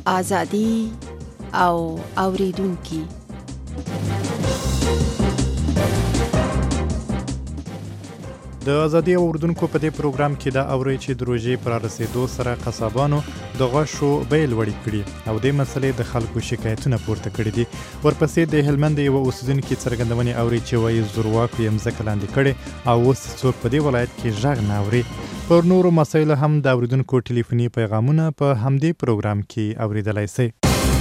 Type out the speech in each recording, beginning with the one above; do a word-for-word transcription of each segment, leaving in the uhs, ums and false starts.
آزادي او اوریدونکي. د ازادي اوریدونکو په دې پروګرام کې دا اوري چې د روژې پر رسیدو سره قصابانو د غوښو بیې لوړې کړي او د مسلې د خلکو شکایتونه پورته کړي دي. ورپسې د هلمند یو اوسیدونکي څرګندونې اوري چې وایي زورواکو یې مځکه لاندې کړې او اوس څوک په دې ولایت کې غږ نه اوري. پر نورو مسایلو هم د اوریدونکو ټلیفوني پیغامونه په همدې پروګرام کې اوریدلای شئ.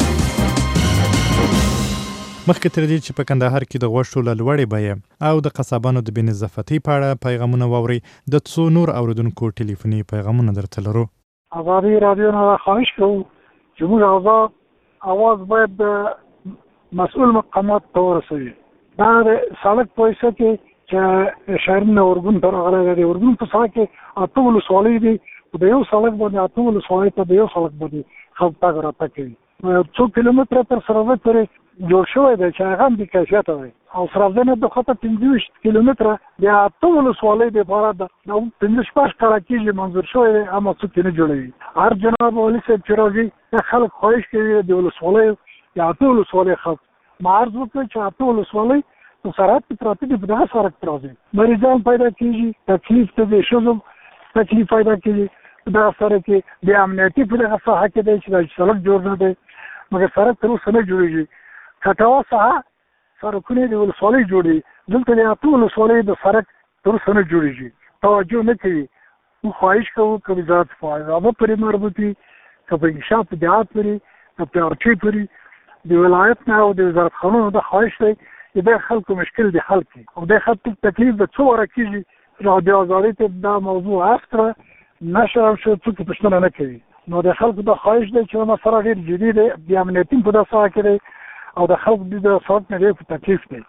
مخکې تر دې چې په کندهار کې د غوښو له لوړې بیې او د قصابانو د بې نظافتۍ په اړه پیغامونه واورئ، د څو نور اوریدونکو ټلیفوني پیغامونه درته لرو. ازادي راډیو نه خواهش کوو چې موږ آزاد اواز باید د مسؤل مقامات ته ورسوي. دا د سړک په حیث کې چې شهرونه اردن ته راغلی دی، اردن په سړک کې اته ولسوالۍ دي، د یو سړک باندې اته ولسوالۍ ته د یو سړک باندې خلک تګ راتګ کوي. څو کیلومتره تر سرحد پورې جوړ شوی دی چې هغه هم د کیفیته دی او سرحدونه د خطه پنځه ویشت کیلومتره د اته ولسوالۍ دپاره د پنځه شپږ کاله کېږي منظور شوی دی، اما څوک یې نه جوړوي. هر جناب والي صاحب چې راځي دا خلک خواهش کوي د ولسوالیو د اته ولسوالۍ خلک ما عرض وکړ چې اته ولسوالۍ په سرحد کې پراته دي، په دغه سړک ته راځي، مریضان پیدا کېږي، تکلیف ته د ښځو تکلیف پیدا کېږي. په دغه سړک کې د امنیتي په دغه ساحه کې دی چې دا سړک جوړ نه دی، مګر سړک تر اوسه نه جوړېږي. کټوا ساحه سړکونه د ولسوالۍ جوړوي، دلته د اته ولسوالۍ د سړک تر اوسه نه جوړېږي، توجه نه کوي. موږ خواهش کوو که وزارت فضا پورې مربوط وي، که په انکشاف دیهات پورې، که په ارچۍ پورې د ولایت نه او د وزارت خانونو دا خواهش دی چې د خلکو مشکل د حل کړي او د خلکو تکلیف د څو واره کېږي. رادیو ازادي ته دا موضوع عرض کړه، نشر شو، څوک پوښتنه نه کوي. نو د خلکو دا خواهش دی چې مسله ډېر جدي دی، د امنیتي په دغه ساحه کې دی او د خلکو د سړک نه ډېر په تکلیف دی.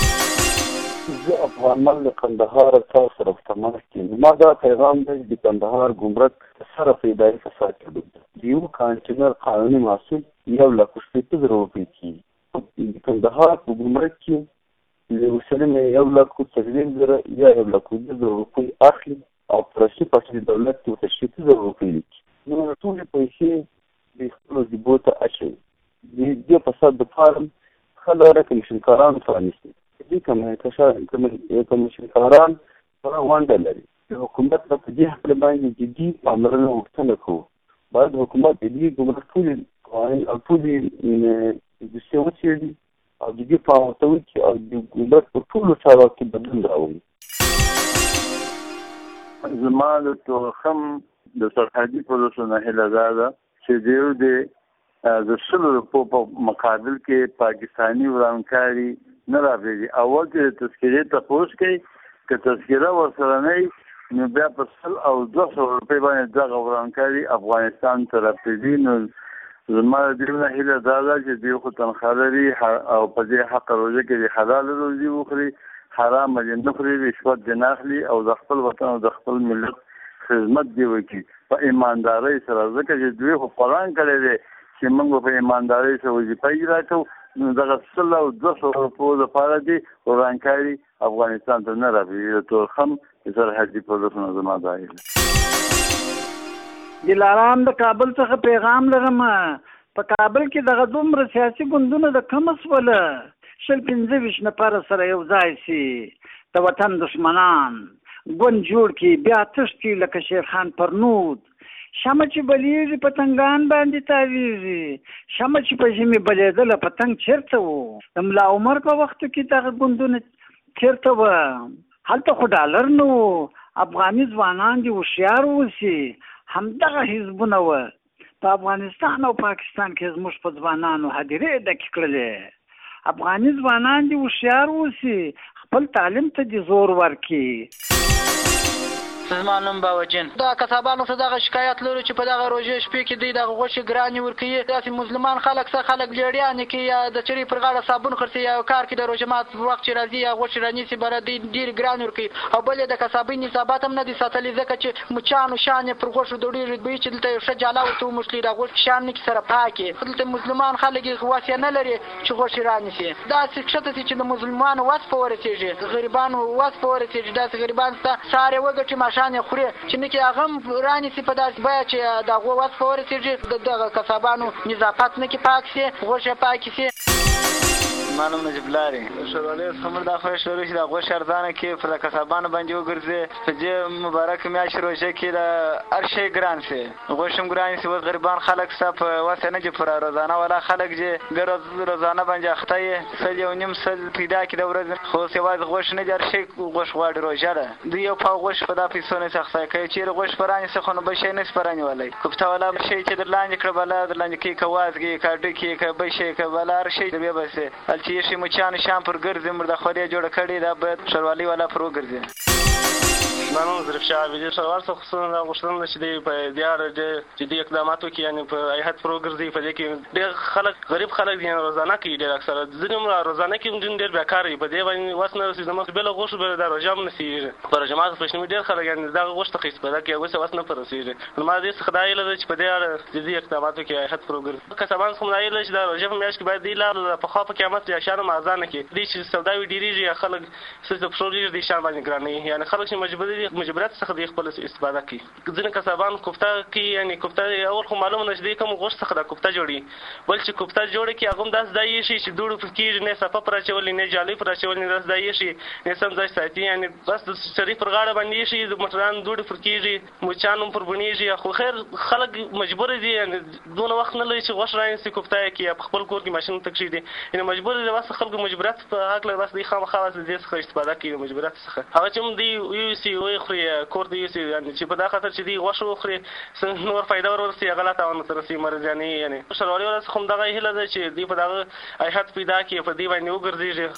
زه افغانمل د کندهار تاسو سره په تماس کې یم. ما دا پیغام دی د کندهار ګمرک صرف اداري فساد کېدو د یو کانټینر قانوني محصول یو لک شپېته زره روپۍ کېږي. د کندهار په ګمرک کې د وسلم یو لک څلوېښت زره یا یو لک اووه زره روپۍ اخلي او په رسمي پټې دولت کې ورته شپېته زره روپۍ لیکي. نو ټولې پیسې د خپلو جیبو ته اچوي. د دې فساد دپاره خلک کمیشنکاران پرانیستي. دې کمیشنکاران پوره ونډه لري. د حکومت نه په دې هکله باندې جدي پاملرنه غوښتنه کوو. باید حکومت د دې ګمرک ټولې قوانین او ټولې دوسیې وڅېړي او د دې پام ورته وکړي او د ګمرک په ټولو چارو کې بدلون راولي. زما د تورخم د سرحدي پولیسو نه هیله دا ده چې دیو د د سلو روپو په مقابل کې پاکستاني ورانکاري نه رابېږي. اول چې د تذکرې تپوس کوي، که تذکره ورسره نه وي نو بیا په سل او دوه سوه روپۍ باندې دغه ورانکاري افغانستان ته راپرېږي. نو زما د دې نه هیله دا ده چې دوی خو تنخواه لري او په دې حق روزه کې د حلال روزي وخوري، حرام دې نه خوري، رشوت دې نه اخلي او د خپل وطن او د خپل ملت خدمت دی وکړي په ایماندارۍ سره. ځکه چې دوی خو قرآن کړی دی چې موږ په ایماندارۍ سره وظیفه اجرا کوو. نو دغه سل او دوه سوه روپو دپاره دې ورانکاري افغانستان ته نه رابېږي. د تورخم د سرحدي پولیسو نه زما دا هیله. دلارام د کابل څخه پیغام لرم. په کابل کې دغه دومره سیاسي ګوندونه د کومه سوله شل پنځه ویشت نفره سره یو ځای سي، د وطن دشمنان ګوند جوړ کړي، بیا تښتي لکه شیرخان پرنود. شمه چې بلیږي پتنګان باندې تاویږي، شمه چې په ژمي بلیدله پتنګ چېرته و؟ د ملا عمر په وخت کې دغه ګوندونه چېرته وه؟ هلته خو ډالر نه و. افغاني ځوانان دې هوښیار اوسي، همدغه حزبونه وه. په افغانستان او پاکستان کې زموږ په ځوانانو هدیرې ډکې کړلې. افغاني ځوانان دې هوښیار اوسي، خپل تعلیم ته دې زور ورکړي. زما نوم باوجین. دا کسبانو ته دغه شکایت لرو چې په دغه روژې شپې کې دوی دغه غوښې ګرانې ورکوي. داسې مظلومان خلک څه خلک لیړیانې کوي یا د چرې پر غاړه صابون خرڅوي یا کار کې د روژه مات په وخت چې راځي یا غوښې رانیسي بره دوی ډېرې ګرانې ورکوي. او بل یې د کسابۍ نصابات هم نه دي ساتلي، ځکه چې مچانو شان یې پر غوښو دوړېږي. دوی چې دلته یو ښه جاله ورته وموښلي دا غوښې شان نه کي سره پاکې. دلته مظلومان خلک یې وس یې نه لري چې غوښې رانیسي. داسې کښته سي چې د مظلومانو وس په ورسېږي، د غریبانو وس په ورسېږي. داسې غریبان سته سهار یې وګټي مشان یې خوري چې نه کې هغه هم رانیسي په داسې بیه چې د هغو وس په ورسېږي د دغه قصابانو نظافت نه کې پاک شي غوښې پاکې شي. ما نوم نجیب لاري شروالي خمر دا خو شروع شي د غوښې ارزانه کې پر قصابانو باندې وګرځي په دې مبارک میاشت روژه کې د هر شی ګران شي غوښه هم ګران شي. اوس غریبان خلک ستا په وسه نه چې پر روزانه والا خلک چې د روزانه باندې اخته یې سل یو نیم سل پیدا کړي د ورځې خو اوس یوازې غوښه نه دي هر شی غوښه غواړي روژه ده. دوی یو پاو غوښه په دا پیسو نشي اخته کوي چېرې غوښه په رانیسي خو نو بل شی نشي په رانیولی کوفته والا شی چې در لاندې کړه بلا در لاندې کوي که وازګي که ډکي که بل شی که بلا هر شی د بیا بسې هلته ایښي مچان شام پر ګرځي مردخوري جوړه کړې دا باید شروالي والا پر وګرځي. ما نوم ظریف شاه عابدي شروال څخه خصوصا دا غوښتنه ده چې دوی په دې اړه ډېر جدي اقدامات وکړي یعنې په هیئت پر وګرځي. په دې کې ډېر خلک غریب خلک دي روزانه کوي ډېر اکثره ځینې هم روزانه کې هم ډېر بیکاره وي په دې باندې وس نه رسېږي زموږ بېله غوښه به دا روژه هم نصیږي په روژه ماته پېشنوي ډېر خلک یعنې دغه غوښه ته استفاده کوي هغوی څه وس نه پر رسېږي. نو ما دې څخه دا هیله ده چې په دې اړه جدي اقدامات وکړي هیئت پر وګرځي. قصابانو څخه دا هیله ده چې دا روژه په میاشت کې باید دې لاره پخوا په قیامت یا شیانو ارزانه کړي دې چې سوداوي ډېرېږي یا خلک څه د پښو ډېر دې شیان باندې ګرانوي یعنې خلک چې مجبور دي مجبوریت څخه دې خپل استفاده کوي. ځینې قصابان کوفته کوي یعنې کوفته اول خو معلومه ده چې دې کوم غوښې څخه دا کوفته جوړوي بل چې کوفته جوړه کړي هغه هم داسې ځای ایښي چې دوړو پرې کېږي نه صفه پر اچولي نه جالۍ پر اچولي نه داسې ځای ایښي نه سم ځای ساتي یعنې بس د سړي پر غاړه باندې ایښي د موټرانو دوړې پر کېږي مچان هم پر بڼېږي خو خیر خلک مجبور دي یعنې دونه وخت نه لري چې غوښه رانیسي کوفته یې کړي یا په خپل کور کې ماشین ته کښېږدي یعنې مجبور دي بس خلکو مجبوریت په هکله بس دوی خامخا بس د دې څخه استفاده کوي د مجبوریت څخه هغه چې هم دوی یوسي ویې خوري کور ته یوسي یعنې چې په دا خاطر چې دوی غوښه وخوري نور فایده ور ورسي هغه لا تاوان ورته رسي مرضیانې یعنې شروالي والا څخه هم دغه هیله ده چې دوی په دغه هیئت پیدا کړي په دې باندې وګرځېږي.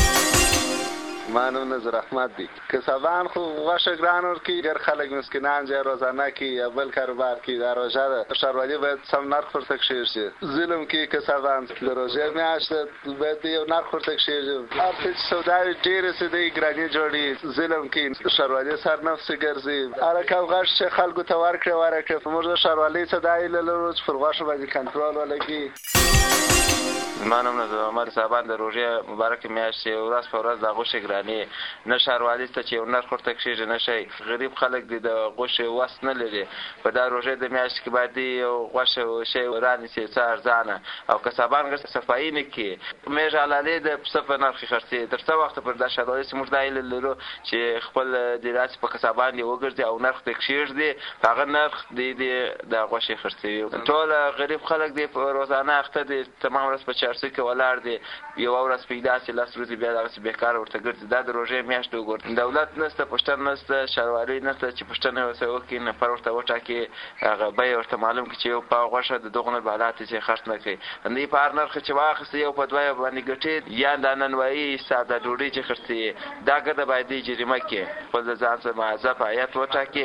ما نوم نظر احمد دی. قصابان خو غوښه ګران ورکوي ډېر خلک مسکینان چې روزانه کوي یا بل کاروبار کوي دا روژه ده ښاروالي باید سم نرخ ورته کښېږدي ظلم کوي قصابان د روژې میاشت باید یو نرخ ورته کښېږدي هر څه چې سوداوي ډېرې څه دی ګراني جوړي ظلم کوي ښاروالي سرنفسي ګرځي هر کم غوښه چې خلکو ته ورکړې ورکړې موږ د ښاروالۍ څه دا هیله لرو چې پر غوښه باندې کنټرول ولګي. زما نوم نظر محمد صاحبان د روژې مبارکې میاشتې ورځ په ورځ د غوښې ګراني نه ښاروالي ته چې یو نرخ ورته کښېږدي نه شی غریب خلک دي د غوښې وس نه لري په دا روژې د میاشتې کې باید یو غوښه شی رانیسي څه ارزانه او قصابان صفایي نه کړي میږ حلالې د پسه په نرخ خرڅوي تر څه وخته پر دا ښاروالي چې موږ دا هیله لرو چې خپل د داسې په قصابان یې وګرځي او نرخ ته کښېږدي په هغه نرخ دی د غوښې خرڅوي. ټول غریب خلک دي په روزانه اخته دي تمام ورځ په چارسو کې ولاړ دي یوه ورځ پیدا شي لس ورځې بیا دغسې بېکاره ورته ګرځي دا د روژې میاشت وګورئ دولت نشته پوښتنه نشته ښاروالي نشته چې پوښتنه ورسره وکړي نفر ورته وټاکي هغه بیه ورته معلوم کړي چې یو پاو غوښه د دغو نه بالا ته چې خرڅ نه کوي دوی په هر نرخ چې واخېسته یو په دوه باندې ګټي یا دا ننوایي حساب د ډوډۍ چې خرڅوي دا ګټه باید دوی جریمه کړي خپل د ځان څخه معذب هیئت وټاکي.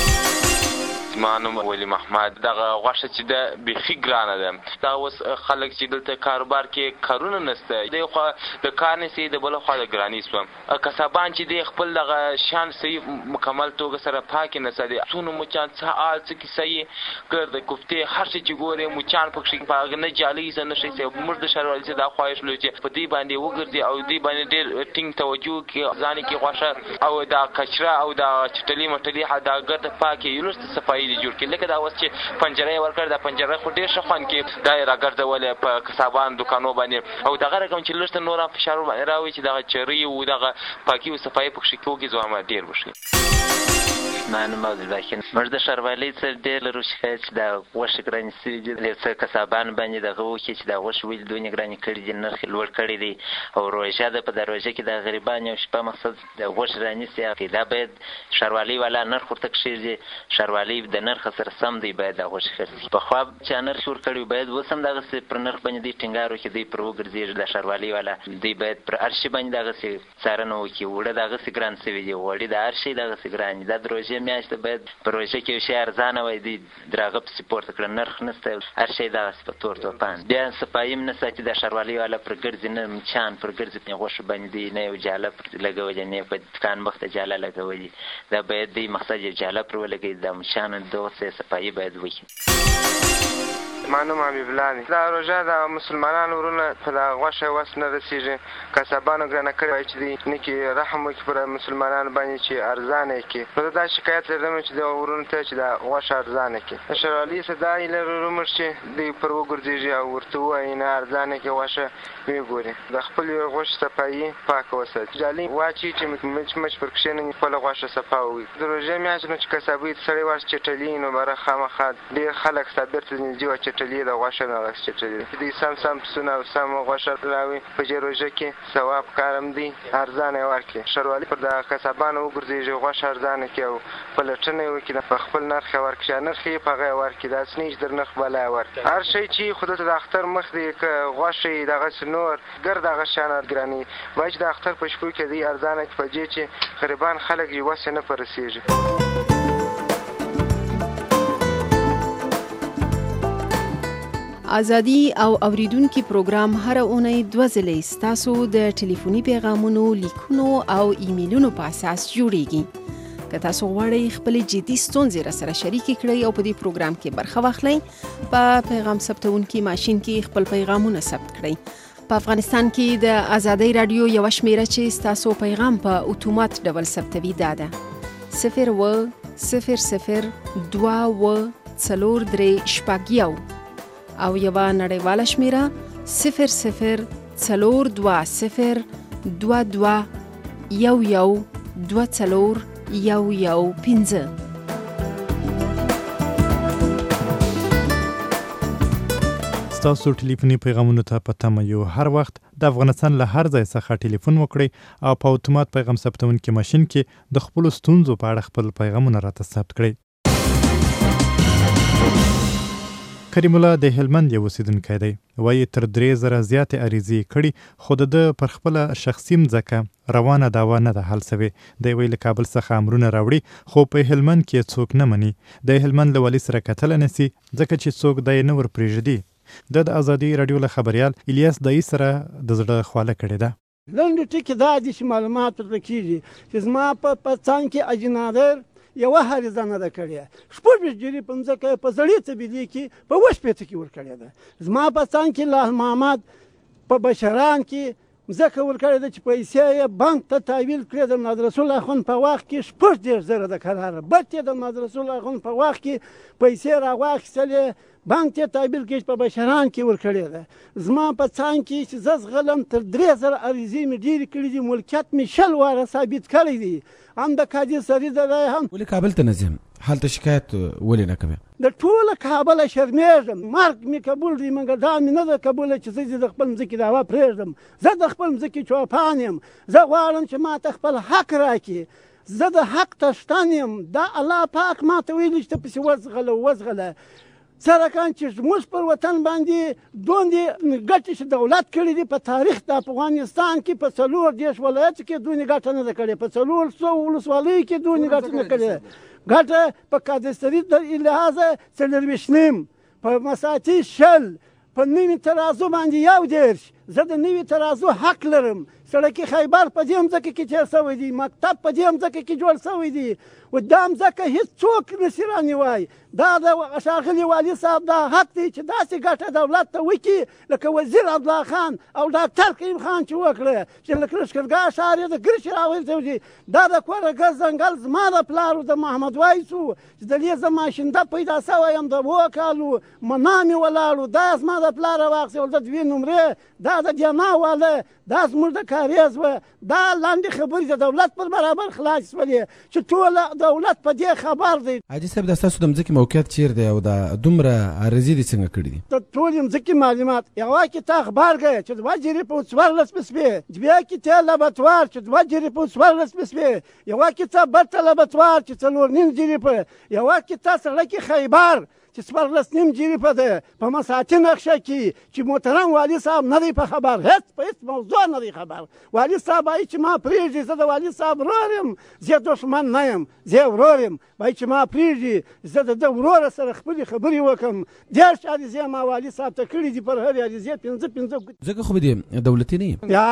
زما نوم ولی محمد دغه غوښه چې ده بیخي ګرانه ده دا اوس خلک چې دلته کاروبار کې کارونه نشته د یو خوا د کار نشي د بله خوا د ګراني شوم قصابان چې دی خپل دغه شان صحیح مکمل توګه سره پاکې نه ساتي څونه مچان څه آل څه کیسه یې ګرده کوفتې هر څه چې ګورې مچان پکښې په هغه نه جالۍ څه نه شي موږ د ښاروالي څخه دا خواهش لرو چې په دې باندې وګرځي او دې باندې ډېر ټینګ توجه وکړي ځانې کې غوښه او دا کچره او دا چټلي مټلي دا ګرده پاکې یو لږ صفایي دي جوړ کړي لکه دا اوس چې پنجره یې ورکړې دا پنجره خو ډېر ښه خوند کوي دا یې راګرځولې په قصابان دوکانو باندې او دغه رقم چې لږ ته نور هم فشار ورباندې راوړي چې دغه چرۍ و دغه پاکي و صفایي پکښې وکړي زحمت ډېر وشي. زما نوم عبدالباقي موږ د ښاروالۍ څخه ډېر لرو شکایت چې دا غوښې ګرانې شوي دي یو څه قصابان باندې دغه وکړي چې دا غوښې ولې دونې ګرانې کړي دي نرخ یې لوړ کړی دی او روژه ده په دا روژه کې د غریبان یو شپه مقصد د غوښې رانیسي دا باید ښاروالۍ والا نرخ ورته کښېږدي ښاروالۍ د نرخ سره سم دی باید دا غوښې خرڅي پخوا چې نرخ ورکړی باید اوس هم دغسې پر نرخ باندې دوی ټینګار وکړي دوی پر وګرځېږي د ښاروالۍ والا دوی باید پر هر شي باندې دغسې څارنه وکړي اوړه دغسې ګران شوي دي غوړي د هر شی دغسې ګران دي دا د روژې میاشت باید په روژه کې یو شی ارزانه وای دوی در هغه پسې پورته کړه نرخ نشته هر شی دغسې په تور توپان بیا صفایي هم نه ساتي د ښاروالۍ والا پر ګرځي نه مچان پر ګرځي په غوښو باندې دوی نه یو جاله پر لګولې نه په دکان مخ ته جاله لګولې دا باید دوی مقصد یو جاله پر ولګوي دا مچان دغسې صفایي باید وکړي. ما نوم حبیب الله دی. دا روژه د مسلمانانو ورونه په د غوښې وس نه رسېږي. قصابانو ګرانه کړې وایي چې دوی نکي رحم وکړي پر مسلمانانو باندې چې ارزانه یې کړي. نو زه دا شکایت لرم چې د ورونو ته چې دا غوښه ارزانه کړي. د شرعالي څخه دا هیله لرو موږ چې دوی پر وګرځېږي او ورته ووایي نه ارزانه کړي غوښه ویې ګوري. د خپلې غوښې صفایي پاکه وساتي. جالۍ واچوي چې مچ مچ پر کښېنوي خپله غوښه صفا ووي. د روژې میاشت نو چې قصابۍ ته سړی ورشي چټلي نو بره خامخا ډېر خلک ستا بېرته نږدې وه چټلي د غوښه نه هغسې چټلي دوی سم سم پسونه او سم غوښه راوړي. په دې روژه کې ثواب کارم دی ارزانه یې ورکړي. ښاروالي پر دغه قصابانو وګرځېږي غوښه ارزانه کړي او پلټنه یې وکړي په خپل نرخ یې ورکړي. چې نرخ یې په هغه یې ورکړي. داسې نه چې در نرخ بله یې ورکړي. هر شی چې خو دلته د اختر مخ دی که غوښه یې دغسې نور ګرد هغه شیان ګرانوي. باید چې د اختر په شپو کې دوی ارزانه کړي په دې چې غریبان خلک یې وس یې نه په رسېږي. ازادي او اوریدونکو پروګرام هر اونۍ دوه ځلې ستاسو د ټلیفوني پیغامونو لیکونو او ایمیلونو په اساس جوړیږي. که تاسو غواړئ خپل جدي ستونزې راسره شریکې کړئ او په دې پروګرام کې برخه واخلئ په پیغام ثبتونکي ماشین کې خپل پیغامونه ثبت کړئ. په افغانستان کې د ازادۍ رادیو یو شمیره چې ستاسو پیغام په اتومات ډول ثبتوي دا ده صفر و صفر صفر دوه و څلور درې شپږ یو او یوه نړیواله شمیره صفر صفر څلور دوه صفر دوه دوه یو یو دوه څلور یو یو پنځه. ستاسو ټلیفوني پیغامونو ته په تمه یو. هر وخت د افغانستان له هر ځای څخه ټلیفون وکړئ او په اتومات پیغام ثبتونکي ماشین کې د خپلو ستونزو په اړه خپل پیغامونه راته ثبت کړئ. کریم الله د هلمند یو اوسیدونکی دی. وایي تر درې زره زیاتې عریضې کړي خو د ده پر خپله شخصي مځکه روانه دعوا نه ده حل سوې. دی وایي له کابل څخه امرونه راوړي خو په هلمند کې څوک نه مني. د هلمند له والي سره کتلی نسي ځکه چې څوک دی نه ور پرېږدي. د د ازادي رادیو له خبریال الیاس دایي سره د زړه خواله کړې ده. لنډ ټکي دا دي چې معلومات ورته کېږي چې زما په څنګ کې اجنادر یوه عریضه نه ده کړې. شپږ جرې په مځکه په زړې طبیلې کې په اووه شپېته کې ورکړې ده. زما په څنګ کې لال محمد په بشران کې مځکه ورکړې ده چې پیسې یې بانک ته تحویل کړې د محمدرسول اخوند په وخت کې شپږ دېرش زره ده کراره. بد یې د محمدرسول اخوند په وخت کې پیسې راواخیستلې بانک ته تحویل کړي په بشران کې ورکړې ده. زما په څنګ کې چې زه زغلم تر درې زره عریضې مې ډېرې کړي دي. ملکیت مې شل واره ثابت کړی دی. هم د قاضي سري د رای هم ولې کابل ته نه ځم هلته شکایت ولې نه کوې؟ د ټوله کابله شرمېږم. مرګ مې قبول دی مګر دا مې نه ده قبوله چې زه د خپل مځکې دعوا پرېږدم. زه د خپل مځکې چوپان یم. زه غواړم چې ما ته خپل حق راکړي. زه د حق څښتن یم. دا الله پاک ما ته ویلي چې ته پسې وزغله وزغله سرکان چې زموږ پر وطن باندې دوندې ګټې چې دولت کړي دي په تاریخ د افغانستان کې په څلور دېرش ولایتو کې دوی ګټه نه ده کړې. په څلور سوو ولسوالیو کې دوی ګټه نه کړې. ګټه په کادستري د لحاظه څلرویشت نیم په مساطي شل په نوي ترازو باندې یو دېرش. زه د نوي ترازو حق لرم. سړکي خیبر په دې مځکه کې تېر شوی دی. مکتب په دې مځکه کې جوړ شوی دی. و دا مځکه هېڅوک نشي رانیوی. دا د ښاغلي والي صاحب دا حق دی چې داسې ګټه دولت ته وکړي لکه وزیر عبدالله خان او ډاکټر کریم خان چې وکړه چې لکه لښکرګاه ښار یې د ګرچ راویستی دي. دا د کورګه ځنګل زما د پلارو د محمد وایسو چې د دې زه ماشینده پیدا شوی یم د اووه کالو منا مې ولاړو. دا زما د پلاره واخیستل د دوې نمرې. دا د دینا واله دا زموږ د کاریز وه. دا لاندې خبرې د دولت پر برابر خلاص شولې چې ټوله دولت په دې خبر دی. حاجي صاحب د ستاسو د مځکې موقعیت چیرې دی او دا دومره عریضې دې څنګه کړي دي؟ د ټولې مځکې معلومات یوه کې تا غبرګی چې دوه جرې په څوارلس بسپې. دوه کې تا لابراتوار چې دوه جرې په څوارلس بسپې. یوه کې تا بټه لابراتوار چې څلور نیم جرې په. یوه کې تا سړکې خیبر چې څوارلس نیم جرې په ده. په مساطي نقشه کې چې محترم والي صاحب نه دی په خبر. هېڅ په هېڅ موضوع نه دی خبر. والي صاحب وایي چې ما پرېږدي. زه د والي صاحب ورور یم. زه دښمن نه یم. زه ورور یم. وایي چې ما پرېږدي. زه د ده وروره سره خپلې خبرې وکړم. دېرش عریضې ما والي صاحب ته کړي دي پر هرې عریضې پنځه پنځه. ځکه خو به دې دولتي نه یم. یا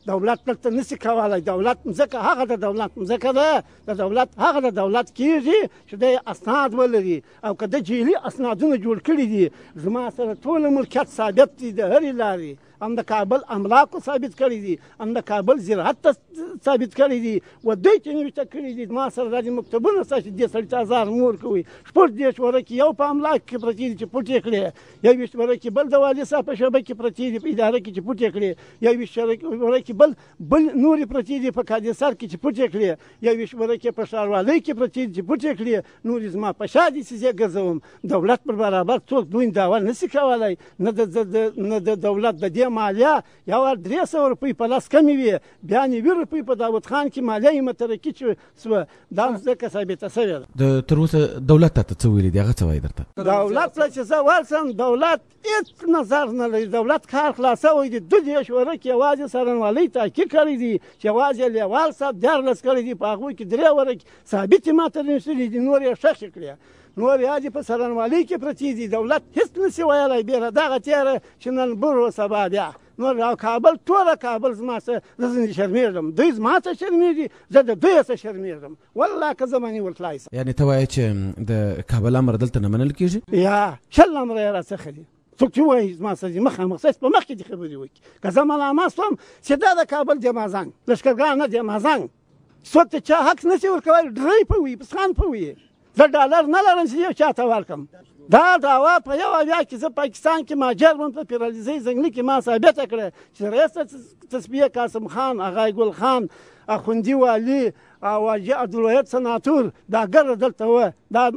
دولت دلته نشي کولی. دولت مځکه هغه د دولت مځکه ده، د دولت هغه د دولت کېږي چې د اسناد ولري، او که د جعلي اسنادونه جوړ کړي دي، زما سره ټول ملکیت ثابت دي د هرې لارې، هم د کابل املاکو ثابت کړي دي، هم د کابل زراعت ته ثابت کړي دي، و دوی چې نوشته کړي دي ما سره دا مکتوبونه شته چې دې سړي ته هزار نور کوي. شپږ دېرش ورقې یو په املاک کې پرتې دي چې پټ یې کړې، یو ویشت ورقې بل د والي صاحب په شعبه کې پرتې دي په اداره کې چې پټ یې کړې، یو ویشت ورقې بل بل نورې پرتې دي په کادرسر کې چې پټ یې کړې، یو ویشت ورقې په ښاروالۍ کې پرتې دي چې پټ یې کړې، نورې زما په شا دي چې زه ګرځوم. دولت پر برابر څوک دوی دعوه نشي کولی، نه نه د دولت د دې مالیه یو درې سوه روپۍ په لاس کمې وي، بیا نوي روپۍ په داود خان کې مالیه یې مترکي شوه، دا ځکه ثابته شوې ده. د تر اوسه دولت ته څه ویلي دي، هغه څه وایي درته؟ دولت ته چې زه ورسم دولت هېڅ نظر نه لري، دولت کار خلاصوی دي. دوه دېرش ورقې یوازې څارنوالۍ تحقیق کړی دي چې یوازې لیوال صاحب دیارلس کړی دي، په هغوی کې درې ورقې ثابتې ماته نشتلي دي، نور یې ښخې کړې، نور یادې په څارنوالۍ کې پرتې دي. دولت هېڅ نشي ویلی بیره دغه تېره چې نن بر سبا بیا نور. او کابل ټوله کابل زما څه زه ځینې شرمېږم، دوی زما څه شرمېږي، زه د دوی څه شرمېږم، والله که زه به نیول تلای سم. یعنې ته وایې چې د کابل امر دلته نه منل کېږي؟ یا شل امره یې راڅخه دي. څوک چې وایي زما سره مخامخ سس په مخ کې دې خبرې وکړي، که زه ملامت شوم چې دا د کابل د مازنګ لښکرګاه نه د مازنګ څوک ته چا حق نشي ورکولی، ډرۍ په وي پسخان په وي، زه ډالر نه لرم چې یو چا ته ورکړم. دا دعوا په یو اویا کې زه پاکستان کې مهاجر وم، په پیراليزۍ ځنګلي کې ما ثابته کړه چې رئیس تصفیه قاسم خان، اغای ګل خان، اخوندي والي او حاجي عبدالوهید سناتور دا ګرده دلته وه،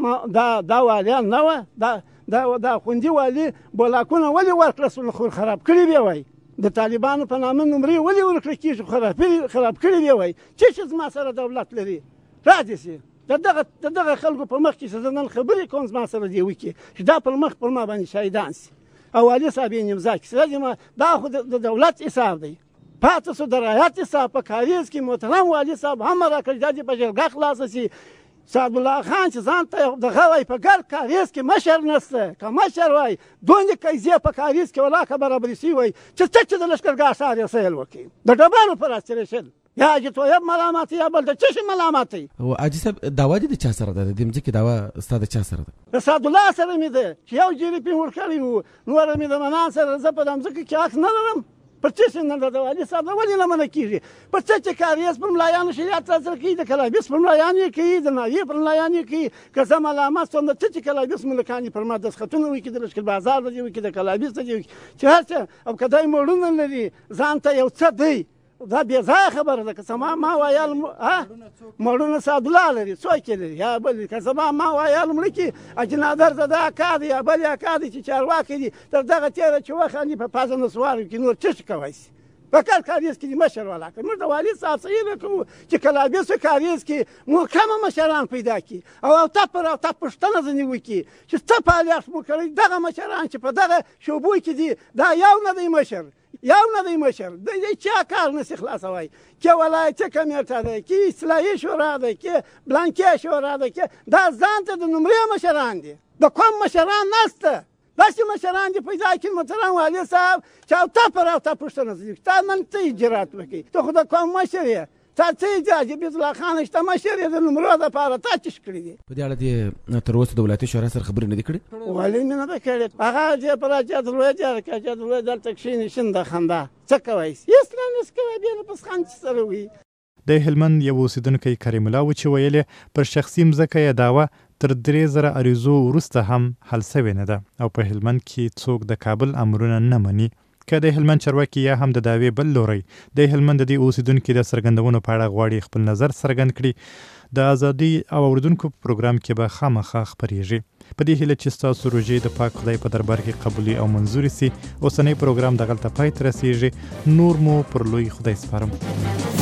دا دا والیان نه وه، دا د اخوندي والي بلاکونه ولې ورکړه سلخور خراب کړي بیا وایي، د طالبانو په نامه نمرې ولې ورکړه کېږي خراب کړي بیا وایي. چې چې زما سره دولت لري راځي سي د دغه خلکو په مخ کې چې زه نن خبرې کوم زما سره دې وکړي چې دا پر مخ پر ما باندې شهیدان سي، او والي صاحب یې نیمځا کړي. دا خو د دولت حساب دی، پاتې سو د رعایت حساب. په کاریز کې محترم والي صاحب هم راکړي دا دې په جرګه خلاصه سي. سعدالله خان چې ځان ته دغه وایي په ګرد کاریز کې مشر نشته، که مشر وایي دونې قیزې په کاریز کې ولاکه برابري سي وایي چې څه چې د لښکرګاه ښار یې سیل وکړي، د ډبرو پر استریشل یا حاجي طیب ملامت یا بل د څه شي ملامت دی. او حاجي صاحب دعوا دې د چا سره ده؟ د دې مځکې دعوا ستا د چا سره ده؟ د سعدالله سره مې ده چې یو جریب یې ورکړی و، نوره مې د منان سره زه په دې مځکه کې حق نه لرم. پر څه چې نه د والي صاحب نه ولې نه منع کېږي؟ پر څه چې کاریز پر ملایانو شریعت را سره کوي، د کلابیس پر ملایان یې کوي، د ناویې پر ملایان یې کوي. که زه ملامت شوم د څه چې کلابیس ملکان یې پر ما دستخطونه وکړي، د لښکر بازار ته دې وکړي، د کلابیس ته دې وکړي، چې هر څه. او که دی مړونه لري ځان ته یو څه دی، دا بې ځایه خبره ده. که زما ما ویل مړونه سعدالله لري، څوک یې لري یا بل، که زما ما ویل مړه کې اجنادر زده اکا دی یا بل اکا دی چې چارواکي دي، تر دغه تېره چې وخاندي په پازه نسوارو کې نور څه شي کوی شي. په کار کاریز کې دې مشر ولا کړ. موږ د والي صاحب څه هیله کوو چې کلابیس کاریز کې محکمه مشران پیدا کړي، او او تپر او تپ پوښتنه ځینې وکړي چې څه فعالیت مو کړی. دغه مشران چې په دغه شعبو کې دي دا یو نه دی مشر، یو نه دی مشر، د چا کار نشي خلاصوی. که ولایتي کمیټه ده، که اصلاحي شورا ده، که بلانکې شورا ده، که دا ځان ته د نمرې مشران دي، د کوم مشران نسته. داسې مشران دې پیدا کړي محترم والي صاحب چې او تا پر او تا پوښتنه ځي، تا من څه اجرات وکړي، ته خو د کوم مشر یې، تا څه اجرات یې؟ بیض الله خان شته مشر یې د نمرو دپاره تا څه کړي دي؟ په دې اړه دې تر اوسه د ولایتي شورا سره خبرې نه دي کړې؟ ولې مې نه ده کړې. هغه دې پر حاجي عبدالوهید یاد کړه، حاجي عبدالوهید دلته کښېني شنده خندا، څه کوی شي؟ هېڅ نه نس کوی، بیا نه پسخان چې سره وي. د هلمند یو اوسیدونکی کریم الله و چې ویلې پر شخصي مځکه یې دعوه تر درې زره عریضو وروسته هم حل سوې نه ده، او په هلمند کې څوک د کابل امرونه نه مني. که د هلمند چارواکي یا هم د دعوې بل لوری د هلمند د دې اوسیدونکي د څرګندونو په اړه غواړي خپل نظر څرګند کړي، د ازادي او اوریدونکو پروګرام کې به خامخا خپریږي. په دې هیله چې ستاسو روژې د پاک خدای په دربار کې قبولي او منظوري سي. اوسنی پروګرام دغلته پای ته رسیږي. نور مو پر لوی خدای سپارم.